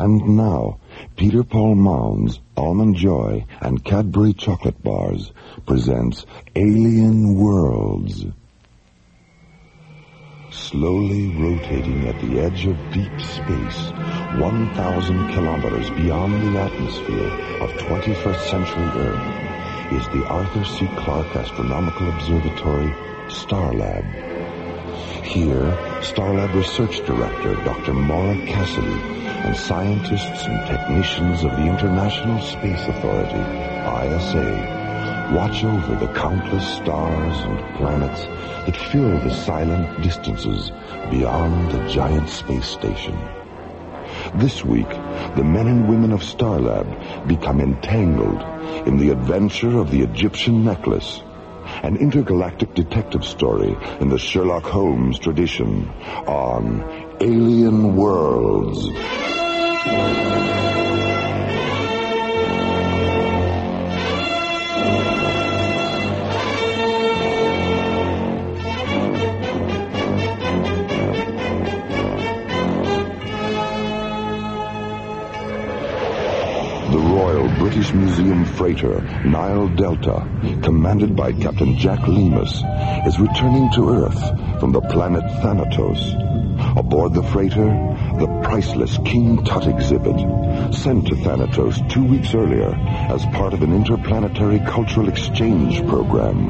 And now, Peter Paul Mounds, Almond Joy, and Cadbury Chocolate Bars presents Alien Worlds. Slowly rotating at the edge of deep space, 1,000 kilometers beyond the atmosphere of 21st century Earth, is the Arthur C. Clarke Astronomical Observatory, Starlab. Here, Starlab Research Director Dr. Maura Cassidy and scientists and technicians of the International Space Authority, ISA, watch over the countless stars and planets that fill the silent distances beyond the giant space station. This week, the men and women of Starlab become entangled in the adventure of the Egyptian necklace, an intergalactic detective story in the Sherlock Holmes tradition on Alien Worlds. The Royal British Museum freighter Nile Delta, commanded by Captain Jack Lemus, is returning to Earth from the planet Thanatos. Aboard the freighter, the priceless King Tut exhibit, sent to Thanatos 2 weeks earlier as part of an interplanetary cultural exchange program.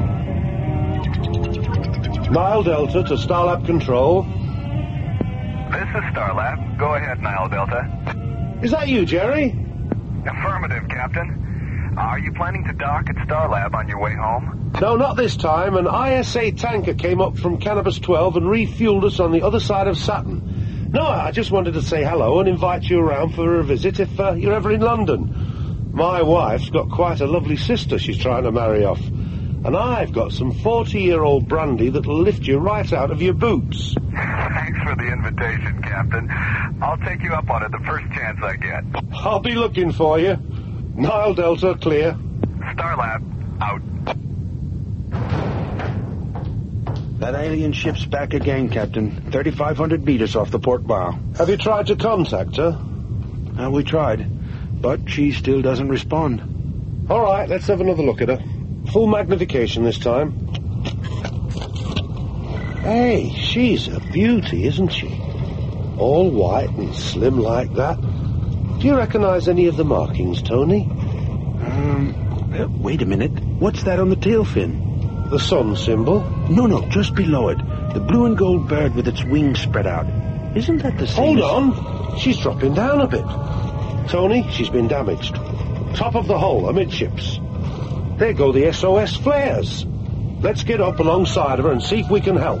Nile Delta to Starlab Control. This is Starlab. Go ahead, Nile Delta. Is that you, Jerry? Affirmative, Captain. Are you planning to dock at Starlab on your way home? No, not this time. An ISA tanker came up from Cannabis 12 and refueled us on the other side of Saturn. No, I just wanted to say hello and invite you around for a visit if you're ever in London. My wife's got quite a lovely sister she's trying to marry off. And I've got some 40-year-old brandy that'll lift you right out of your boots. Thanks for the invitation, Captain. I'll take you up on it the first chance I get. I'll be looking for you. Nile Delta, clear. Starlab, out. That alien ship's back again, Captain. 3,500 meters off the port bow. Have you tried to contact her? We tried, but she still doesn't respond. All right, let's have another look at her. Full magnification this time. Hey, she's a beauty, isn't she? All white and slim like that. Do you recognize any of the markings, Tony? Wait a minute. What's that on the tail fin? The sun symbol? No, just below it. The blue and gold bird with its wings spread out. Isn't that the same? Hold on. She's dropping down a bit. Tony, she's been damaged. Top of the hull, amidships. There go the SOS flares. Let's get up alongside of her and see if we can help.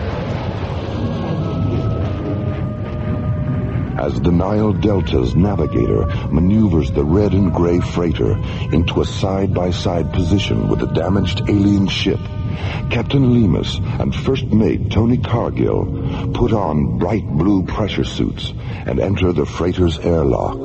As the Nile Delta's navigator maneuvers the red and gray freighter into a side-by-side position with the damaged alien ship, Captain Lemus and First Mate Tony Cargill put on bright blue pressure suits and enter the freighter's airlock.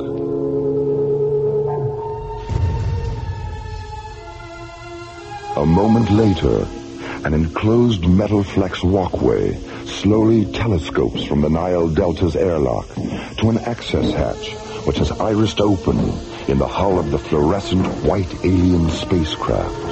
A moment later, an enclosed metal flex walkway slowly telescopes from the Nile Delta's airlock to an access hatch which is irised open in the hull of the fluorescent white alien spacecraft.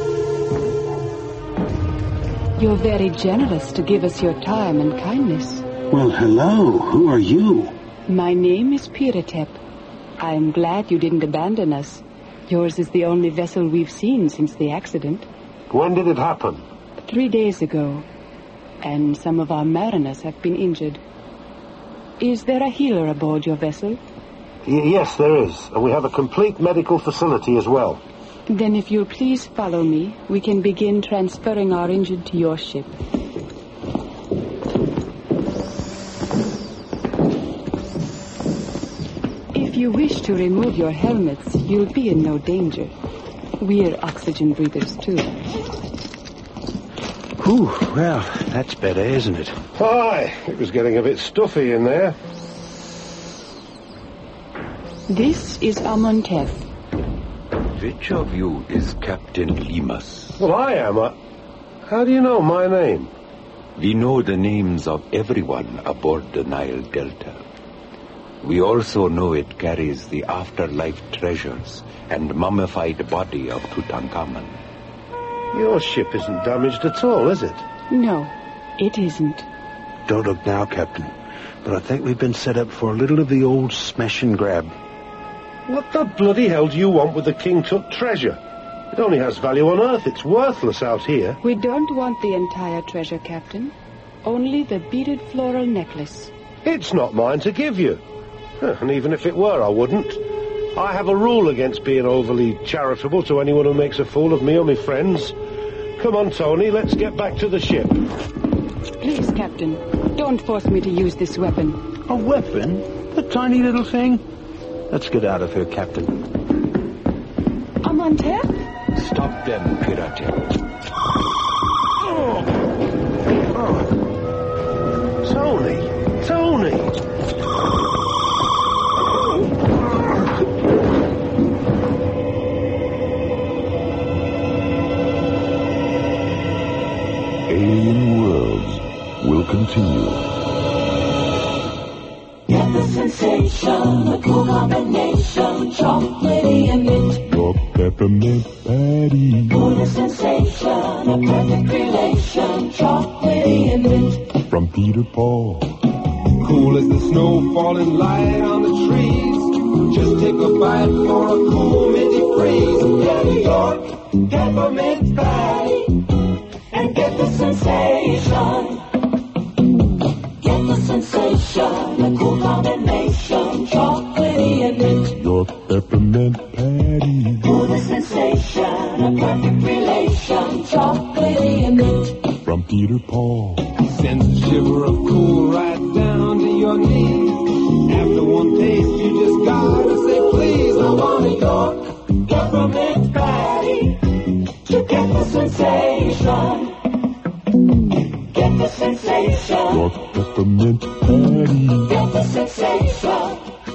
You're very generous to give us your time and kindness. Well, hello. Who are you? My name is Piratep. I'm glad you didn't abandon us. Yours is the only vessel we've seen since the accident. When did it happen? 3 days ago. And some of our mariners have been injured. Is there a healer aboard your vessel? Yes, there is. And we have a complete medical facility as well. Then if you'll please follow me, we can begin transferring our injured to your ship. If you wish to remove your helmets, you'll be in no danger. We're oxygen breathers, too. Whew, well, that's better, isn't it? Hi, it was getting a bit stuffy in there. This is Amontef. Which of you is Captain Lemus? Well, I am. How do you know my name? We know the names of everyone aboard the Nile Delta. We also know it carries the afterlife treasures and mummified body of Tutankhamun. Your ship isn't damaged at all, is it? No, it isn't. Don't look now, Captain. But I think we've been set up for a little of the old smash and grab. What the bloody hell do you want with the King Tut treasure? It only has value on Earth. It's worthless out here. We don't want the entire treasure, Captain. Only the beaded floral necklace. It's not mine to give you. And even if it were, I wouldn't. I have a rule against being overly charitable to anyone who makes a fool of me or my friends. Come on, Tony, let's get back to the ship. Please, Captain, don't force me to use this weapon. A weapon? A tiny little thing? Let's get out of here, Captain. Amantep? Stop them, Piratep. Tony! Alien Worlds will continue. Get the sensation, the cool combination, chocolatey and mint. Your peppermint patty. Cool sensation, a perfect relation, chocolatey and mint. From Peter Paul. Cool as the snow falling light on the trees. Just take a bite for a cool minty breeze. Get New York, peppermint patty, and get the sensation. Get the sensation, a cool combination, chocolatey and mint. Your peppermint patty. Cool the sensation, a perfect relation, chocolatey and mint. From Peter Paul. sends a shiver of cool right down to your knees. After one taste, you just gotta say please. I want a York peppermint patty to get the sensation. Get the sensation. York peppermint patty. Get the sensation.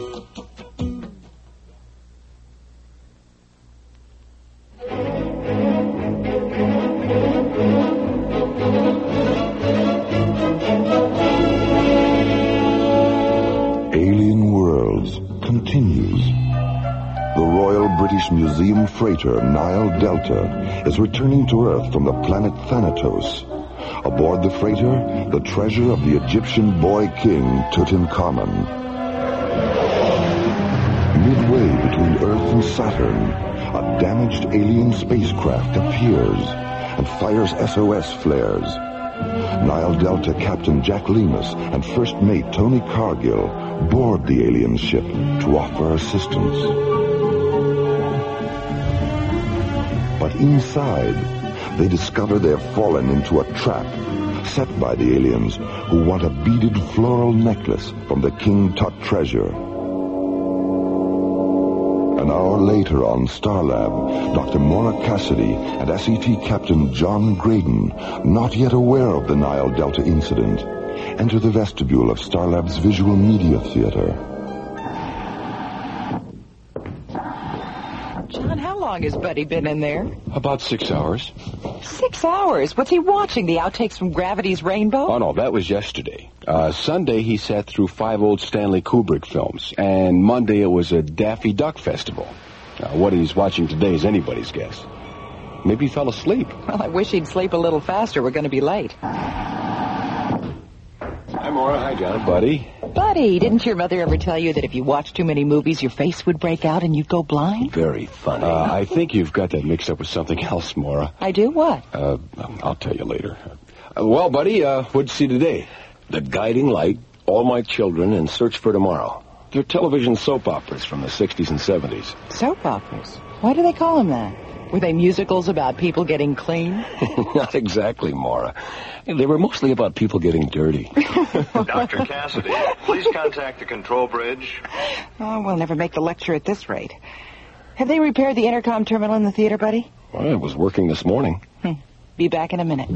Alien Worlds continues. The Royal British Museum freighter Nile Delta is returning to Earth from the planet Thanatos. Aboard the freighter, the treasure of the Egyptian boy king Tutankhamun. Midway between Earth and Saturn, a damaged alien spacecraft appears and fires SOS flares. Nile Delta Captain Jack Lemus and First Mate Tony Cargill board the alien ship to offer assistance. But inside, they discover they've fallen into a trap set by the aliens who want a beaded floral necklace from the King Tut treasure. An hour later on Starlab, Dr. Maura Cassidy and SET Captain John Graydon, not yet aware of the Nile Delta incident, enter the vestibule of Starlab's Visual Media Theater. John, how long has Buddy been in there? About 6 hours. 6 hours? What's he watching? The outtakes from Gravity's Rainbow? Oh, no, that was yesterday. Sunday, he sat through 5 old Stanley Kubrick films. And Monday, it was a Daffy Duck Festival. What he's watching today is anybody's guess. Maybe he fell asleep. Well, I wish he'd sleep a little faster. We're going to be late. Hi, Maura. Hi, John. Buddy. Buddy, didn't your mother ever tell you that if you watched too many movies, your face would break out and you'd go blind? Very funny. I think you've got that mixed up with something else, Maura. I do? What? I'll tell you later. Well, buddy, what'd you see today? The Guiding Light, All My Children, and Search for Tomorrow. They're television soap operas from the 60s and 70s. Soap operas? Why do they call them that? Were they musicals about people getting clean? Not exactly, Maura. They were mostly about people getting dirty. Dr. Cassidy, please contact the control bridge. Oh, we'll never make the lecture at this rate. Have they repaired the intercom terminal in the theater, Buddy? Well, it was working this morning. Be back in a minute.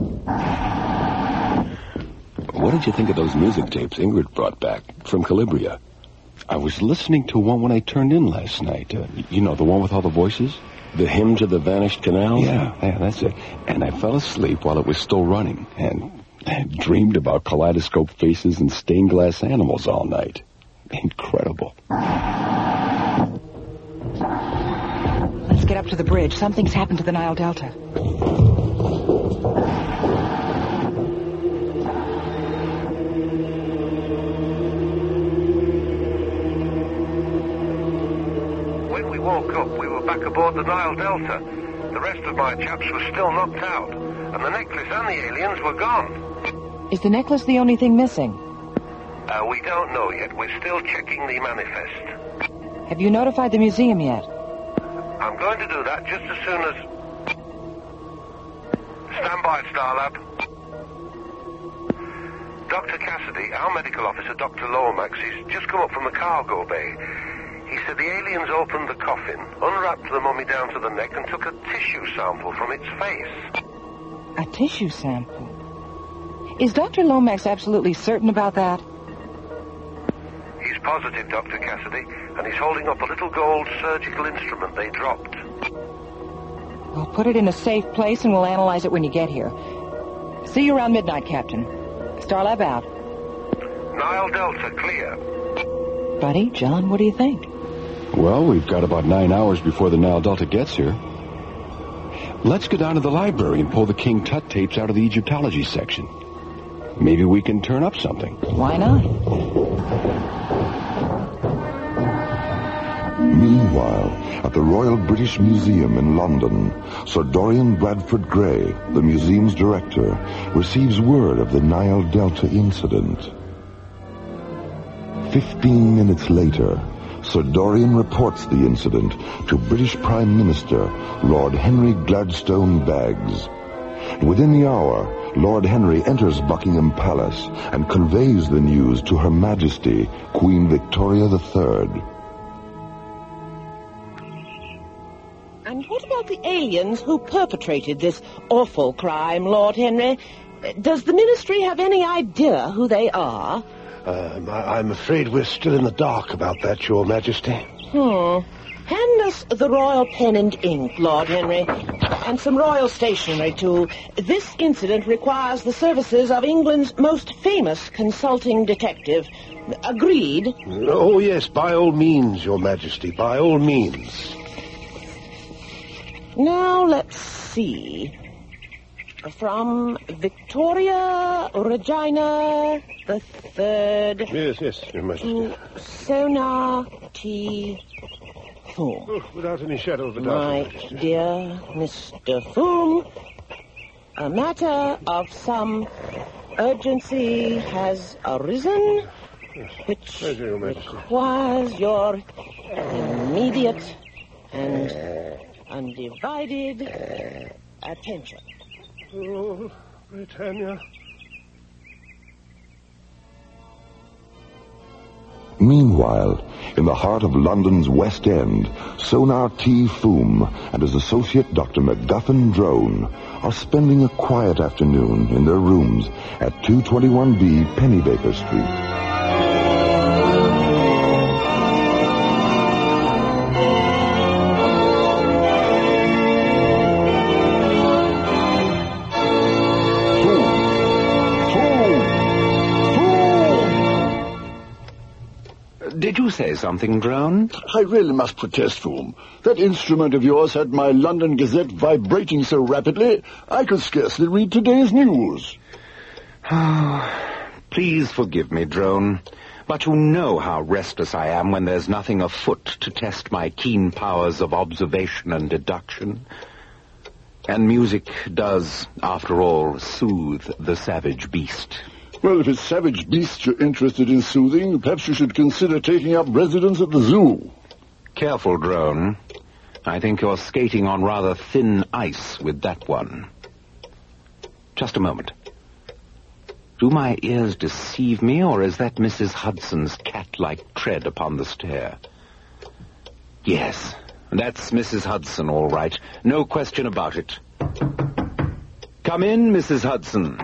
What did you think of those music tapes Ingrid brought back from Calabria? I was listening to one when I turned in last night. You know, the one with all the voices? The Hymn to the Vanished Canals? Yeah, that's it. And I fell asleep while it was still running, and I dreamed about kaleidoscope faces and stained glass animals all night. Incredible. Let's get up to the bridge. Something's happened to the Nile Delta. When we woke up, we were back aboard the Nile Delta. The rest of my chaps were still knocked out, and the necklace and the aliens were gone. Is the necklace the only thing missing? We don't know yet. We're still checking the manifest. Have you notified the museum yet? I'm going to do that just as soon as... Stand by, Starlab. Dr. Cassidy, our medical officer, Dr. Lomax, he's just come up from the cargo bay. He said the aliens opened the coffin, unwrapped the mummy down to the neck, and took a tissue sample from its face. A tissue sample? Is Dr. Lomax absolutely certain about that? He's positive, Dr. Cassidy, and he's holding up a little gold surgical instrument they dropped. Well, put it in a safe place and we'll analyze it when you get here. See you around midnight, Captain. Starlab out. Nile Delta, clear. Buddy, John, what do you think? Well, we've got about 9 hours before the Nile Delta gets here. Let's go down to the library and pull the King Tut tapes out of the Egyptology section. Maybe we can turn up something. Why not? Meanwhile, at the Royal British Museum in London, Sir Dorian Bradford Gray, the museum's director, receives word of the Nile Delta incident. 15 minutes later, Sir Dorian reports the incident to British Prime Minister Lord Henry Gladstone Baggs. Within the hour, Lord Henry enters Buckingham Palace and conveys the news to Her Majesty, Queen Victoria III. And what about the aliens who perpetrated this awful crime, Lord Henry? Does the Ministry have any idea who they are? I'm afraid we're still in the dark about that, Your Majesty. Hand us the royal pen and ink, Lord Henry, and some royal stationery, too. This incident requires the services of England's most famous consulting detective. Agreed? Oh, yes, by all means, Your Majesty, by all means. Now, let's see. From Victoria Regina the Third. Yes, Your Majesty. To Sonar T. Foom. Oh, without any shadow of a doubt, My Your Majesty. dear Mr. Foom, a matter of some urgency has arisen, which requires your immediate and undivided attention. Oh, Britannia. Meanwhile, in the heart of London's West End, Sonar T. Foom and his associate Dr. MacGuffin Drone are spending a quiet afternoon in their rooms at 221B Pennybaker Street. Did you say something, Drone? I really must protest, Foom. That instrument of yours had my London Gazette vibrating so rapidly, I could scarcely read today's news. Please forgive me, Drone, but you know how restless I am when there's nothing afoot to test my keen powers of observation and deduction. And music does, after all, soothe the savage beast. Well, if it's savage beasts you're interested in soothing, perhaps you should consider taking up residence at the zoo. Careful, Drone. I think you're skating on rather thin ice with that one. Just a moment. Do my ears deceive me, or is that Mrs. Hudson's cat-like tread upon the stair? Yes, that's Mrs. Hudson, all right. No question about it. Come in, Mrs. Hudson.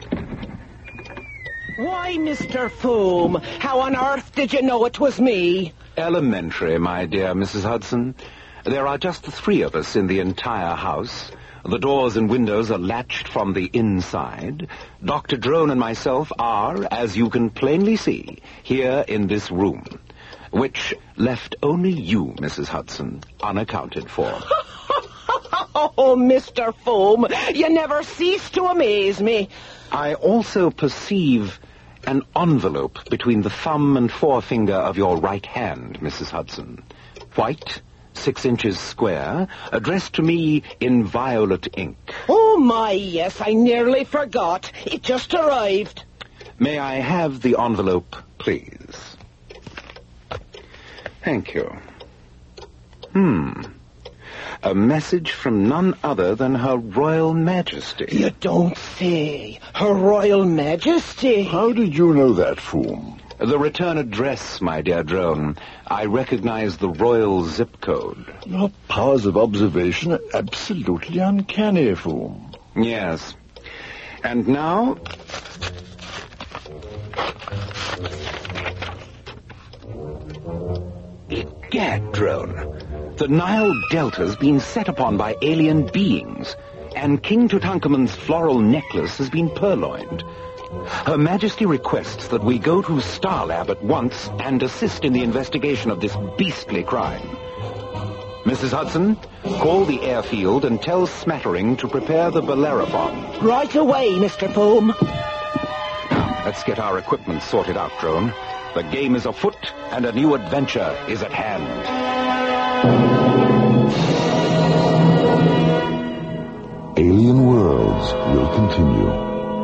Why, Mr. Foom, how on earth did you know it was me? Elementary, my dear Mrs. Hudson. There are just the three of us in the entire house. The doors and windows are latched from the inside. Dr. Drone and myself are, as you can plainly see, here in this room, which left only you, Mrs. Hudson, unaccounted for. Oh, Mr. Foam, you never cease to amaze me. I also perceive an envelope between the thumb and forefinger of your right hand, Mrs. Hudson. White, 6 inches square, addressed to me in violet ink. Oh, my, yes, I nearly forgot. It just arrived. May I have the envelope, please? Thank you. A message from none other than Her Royal Majesty. You don't say. Her Royal Majesty? How did you know that, Foom? The return address, my dear Drone. I recognize the royal zip code. Your powers of observation are absolutely uncanny, Foom. Yes. And now... Egad, Drone. The Nile Delta's been set upon by alien beings, and King Tutankhamun's floral necklace has been purloined. Her Majesty requests that we go to Starlab at once and assist in the investigation of this beastly crime. Mrs. Hudson, call the airfield and tell Smattering to prepare the Bellerophon. Right away, Mr. Foam. Now, let's get our equipment sorted out, Drone. The game is afoot, and a new adventure is at hand. Alien Worlds will continue.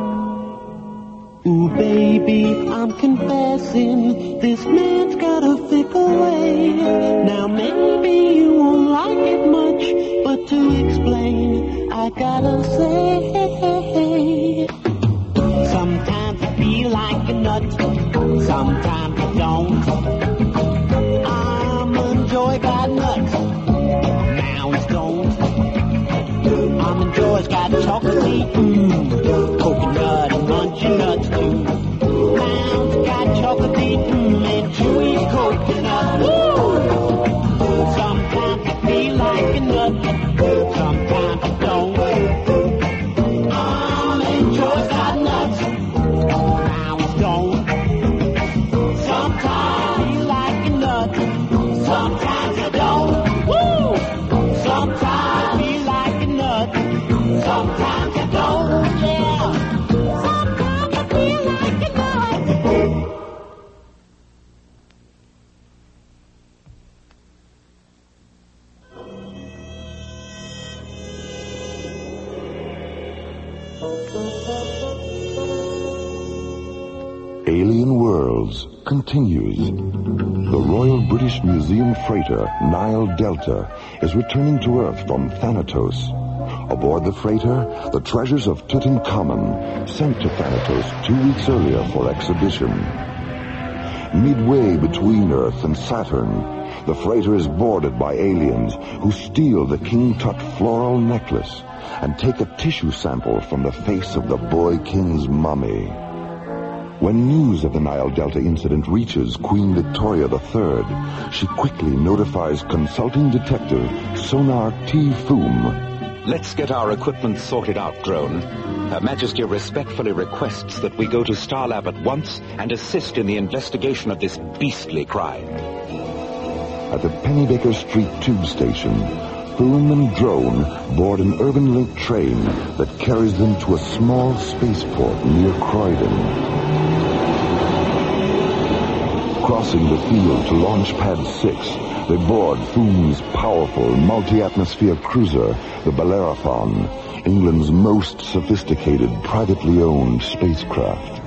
Ooh, baby, I'm confessing, this man's got a fickle way. Now, maybe you won't like it much, but to explain, I gotta say, sometimes I feel like a nut, sometimes I don't. I'm enjoyed by nuts, now it's don't. I'm enjoyed, got chocolate, coconut and munchy nuts too. Mounds got chocolate, and chewy coconut. Woo! Sometimes I feel like a nut, sometimes I don't. I'm enjoyed by nuts, now it's don't. Sometimes I feel like a nut, sometimes I don't. Woo! Sometimes I feel like a nut, sometimes I don't. Yeah. Sometimes I feel like a nut. Alien Worlds continues. The Royal British Museum freighter Nile Delta is returning to Earth from Thanatos. Aboard the freighter, the treasures of Tutankhamun, sent to Thanatos 2 weeks earlier for exhibition. Midway between Earth and Saturn, the freighter is boarded by aliens who steal the King Tut floral necklace and take a tissue sample from the face of the boy king's mummy. When news of the Nile Delta incident reaches Queen Victoria III, she quickly notifies consulting detective Sonar T. Foom. Let's get our equipment sorted out, Drone. Her Majesty respectfully requests that we go to Starlab at once and assist in the investigation of this beastly crime. At the Pennybaker Street tube station, Foom and Drone board an urban link train that carries them to a small spaceport near Croydon. Crossing the field to Launch Pad 6, they board Foom's powerful multi-atmosphere cruiser, the Bellerophon, England's most sophisticated privately owned spacecraft.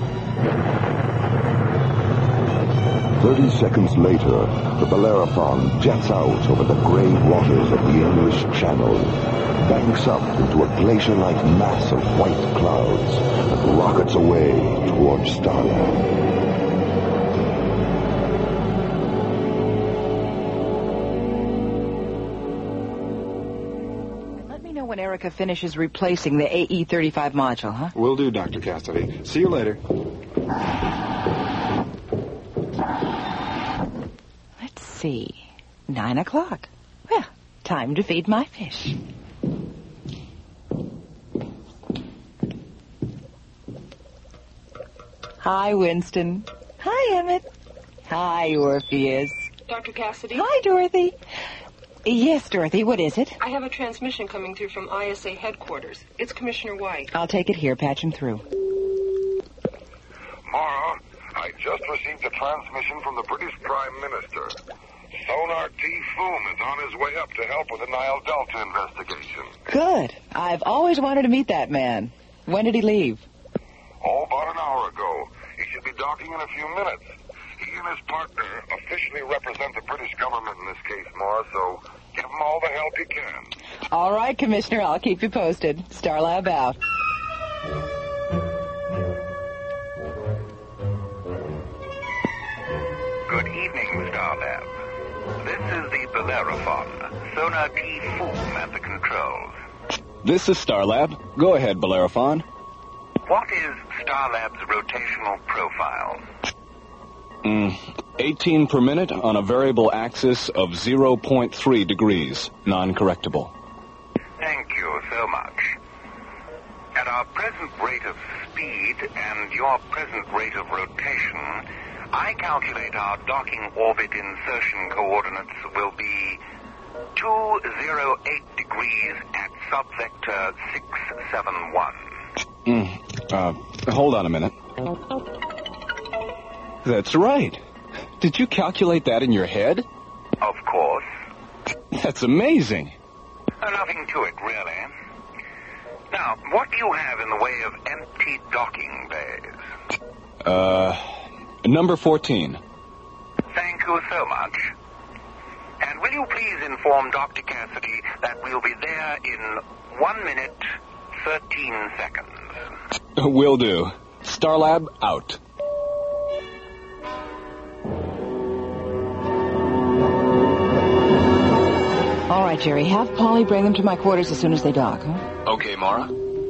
30 seconds later, the Bellerophon jets out over the gray waters of the English Channel, banks up into a glacier-like mass of white clouds, and rockets away towards Starlab. When Erica finishes replacing the AE-35 module, huh? Will do, Dr. Cassidy. See you later. Let's see. 9 o'clock. Well, time to feed my fish. Hi, Winston. Hi, Emmett. Hi, Orpheus. Dr. Cassidy? Hi, Dorothy. Yes, Dorothy, what is it? I have a transmission coming through from ISA headquarters. It's Commissioner White. I'll take it here. Patch him through. Mara, I just received a transmission from the British Prime Minister. Sonar T. Foom is on his way up to help with the Nile Delta investigation. Good. I've always wanted to meet that man. When did he leave? Oh, about an hour ago. He should be docking in a few minutes. He and his partner officially represent the British government in this case, Mara, so give him all the help you can. All right, Commissioner, I'll keep you posted. Starlab out. Good evening, Starlab. This is the Bellerophon. Sonar T. Foom at the controls. This is Starlab. Go ahead, Bellerophon. What is Starlab's rotational profile? 18 per minute on a variable axis of 0.3 degrees, non-correctable. Thank you so much. At our present rate of speed and your present rate of rotation, I calculate our docking orbit insertion coordinates will be 208 degrees at subvector 671. Hold on a minute. That's right. Did you calculate that in your head? Of course. That's amazing. Nothing to it, really. Now, what do you have in the way of empty docking bays? Number 14. Thank you so much. And will you please inform Dr. Cassidy that we'll be there in 1 minute, 13 seconds. Will do. Starlab out. All right, Jerry, have Polly bring them to my quarters as soon as they dock, huh? Okay, Mara.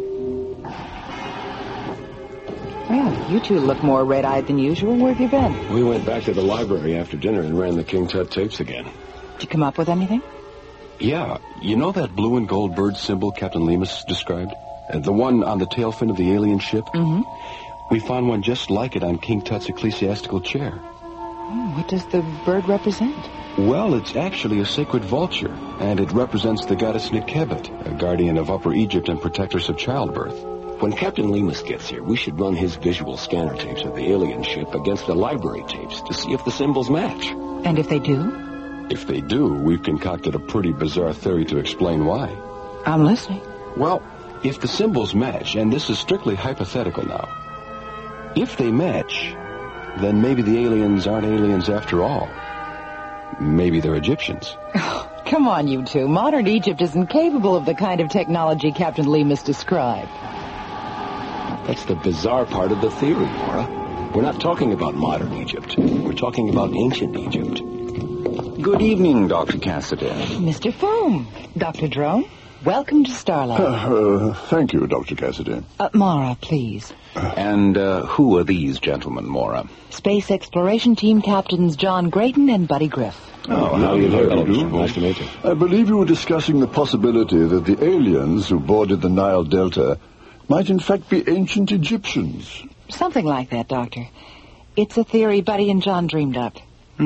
Well, you two look more red-eyed than usual. Where have you been? We went back to the library after dinner and ran the King Tut tapes again. Did you come up with anything? Yeah. You know that blue and gold bird symbol Captain Lemus described? The one on the tail fin of the alien ship? Mm-hmm. We found one just like it on King Tut's ecclesiastical chair. What does the bird represent? Well, it's actually a sacred vulture, and it represents the goddess Nekebet, a guardian of Upper Egypt and protectress of childbirth. When Captain Lemus gets here, we should run his visual scanner tapes of the alien ship against the library tapes to see if the symbols match. And if they do? If they do, we've concocted a pretty bizarre theory to explain why. I'm listening. Well, if the symbols match, and this is strictly hypothetical now, if they match, then maybe the aliens aren't aliens after all. Maybe they're Egyptians. Oh, come on, you two. Modern Egypt isn't capable of the kind of technology Captain Lemus described. That's the bizarre part of the theory, Mara. We're not talking about modern Egypt. We're talking about ancient Egypt. Good evening, Dr. Cassidy. Mr. Foom. Dr. Drone, welcome to Starlab. Thank you, Dr. Cassidy. Mara, please. And who are these gentlemen, Mara? Space Exploration Team Captains John Grayton and Buddy Griff. Oh, how do you do? Nice to meet you. I believe you were discussing the possibility that the aliens who boarded the Nile Delta might in fact be ancient Egyptians. Something like that, Doctor. It's a theory Buddy and John dreamed up.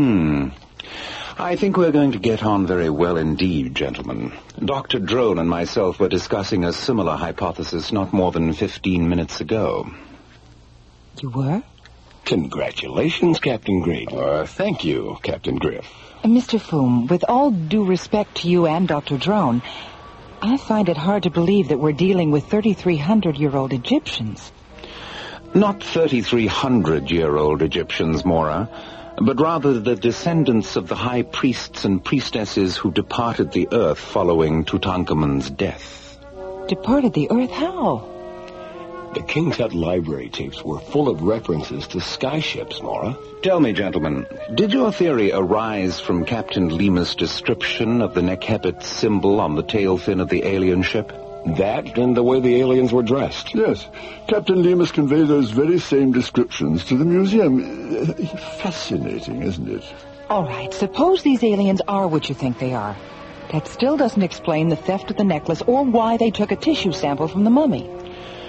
I think we're going to get on very well indeed, gentlemen. Dr. Drone and myself were discussing a similar hypothesis not more than 15 minutes ago. You were? Congratulations, Captain Grayton. Thank you, Captain Griff. Mr. Foom, with all due respect to you and Dr. Drone, I find it hard to believe that we're dealing with 3,300-year-old Egyptians. Not 3,300-year-old Egyptians, Mora, but rather the descendants of the high priests and priestesses who departed the earth following Tutankhamun's death. Departed the earth? How? The King Tut library tapes were full of references to skyships, Mora. Tell me, gentlemen, did your theory arise from Captain Lemus' description of the Nekebet symbol on the tail fin of the alien ship? That and the way the aliens were dressed. Yes. Captain Lemus conveyed those very same descriptions to the museum. Fascinating, isn't it? All right, suppose these aliens are what you think they are. That still doesn't explain the theft of the necklace or why they took a tissue sample from the mummy.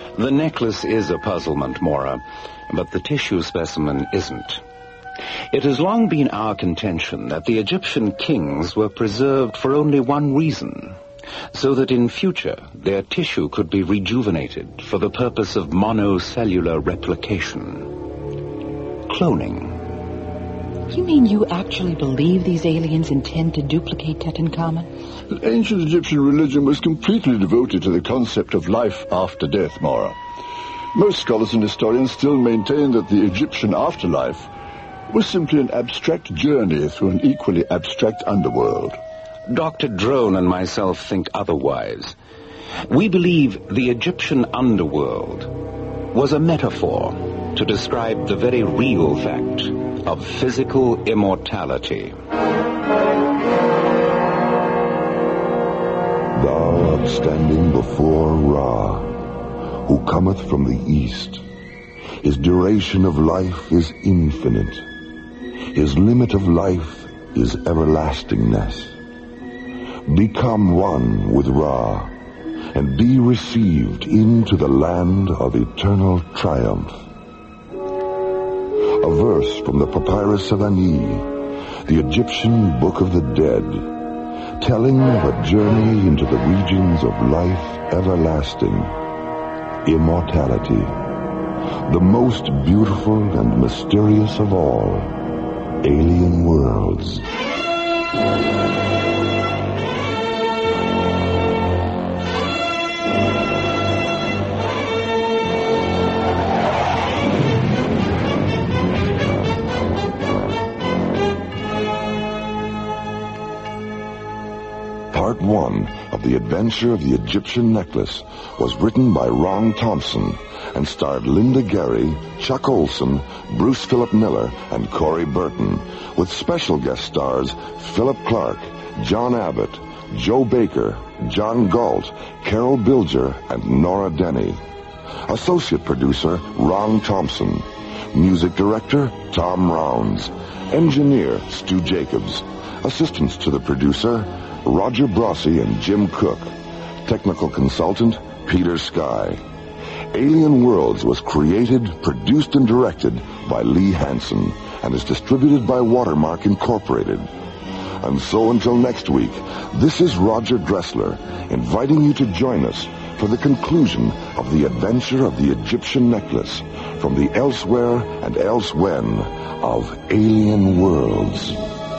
The necklace is a puzzlement, Mora, but the tissue specimen isn't. It has long been our contention that the Egyptian kings were preserved for only one reason, so that in future their tissue could be rejuvenated for the purpose of monocellular replication. Cloning. You mean you actually believe these aliens intend to duplicate Tutankhamun? Ancient Egyptian religion was completely devoted to the concept of life after death, Mara. Most scholars and historians still maintain that the Egyptian afterlife was simply an abstract journey through an equally abstract underworld. Dr. Drone and myself think otherwise. We believe the Egyptian underworld was a metaphor to describe the very real fact of physical immortality. Thou art standing before Ra, who cometh from the east. His duration of life is infinite. His limit of life is everlastingness. Become one with Ra, and be received into the land of eternal triumph. A verse from the Papyrus of Ani, the Egyptian Book of the Dead, telling of a journey into the regions of life everlasting, immortality, the most beautiful and mysterious of all, alien worlds. Part 1 of The Adventure of the Egyptian Necklace was written by Ron Thompson and starred Linda Gary, Chuck Olson, Bruce Philip Miller, and Corey Burton, with special guest stars Philip Clark, John Abbott, Joe Baker, John Galt, Carol Bilger, and Nora Denny. Associate producer Ron Thompson. Music director Tom Rounds. Engineer Stu Jacobs. Assistants to the producer Roger Brossi and Jim Cook. Technical consultant Peter Sky. Alien Worlds was created, produced, and directed by Lee Hansen and is distributed by Watermark Incorporated. And so until next week, this is Roger Dressler inviting you to join us for the conclusion of the adventure of the Egyptian Necklace from the elsewhere and elsewhen of Alien Worlds.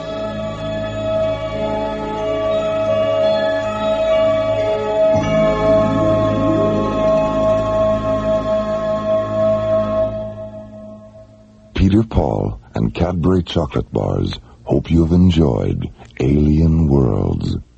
Peter Paul and Cadbury chocolate bars hope you have enjoyed Alien Worlds.